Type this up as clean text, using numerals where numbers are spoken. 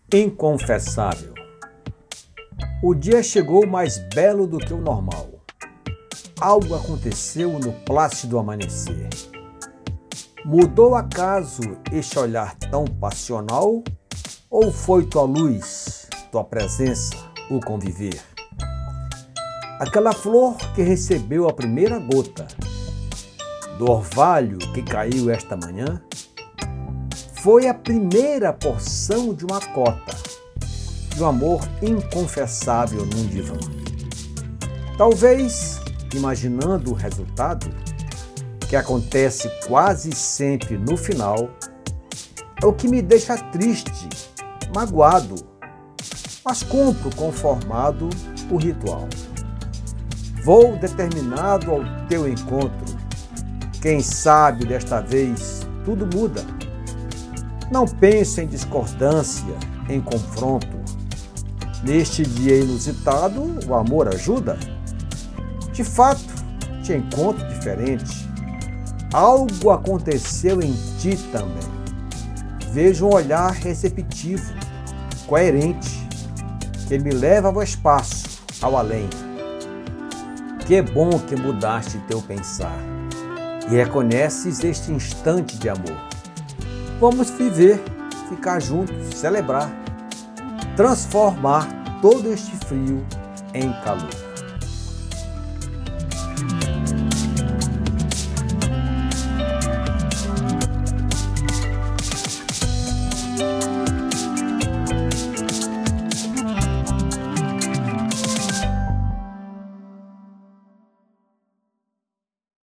Inconfessável. O dia chegou mais belo do que o normal. Algo aconteceu no plácido amanhecer. Mudou acaso este olhar tão passional? Ou foi tua luz, tua presença, o conviver? Aquela flor que recebeu a primeira gota do orvalho que caiu esta manhã foi a primeira porção de uma cota de um amor inconfessável num divã. Talvez, imaginando o resultado, que acontece quase sempre no final, é o que me deixa triste, magoado, mas cumpro conformado o ritual. Vou determinado ao teu encontro. Quem sabe desta vez tudo muda. Não pense em discordância, em confronto. Neste dia inusitado, o amor ajuda. De fato, te encontro diferente. Algo aconteceu em ti também. Vejo um olhar receptivo, coerente, que me leva ao espaço, ao além. Que bom que mudaste teu pensar e reconheces este instante de amor. Vamos viver, ficar juntos, celebrar, transformar todo este frio em calor.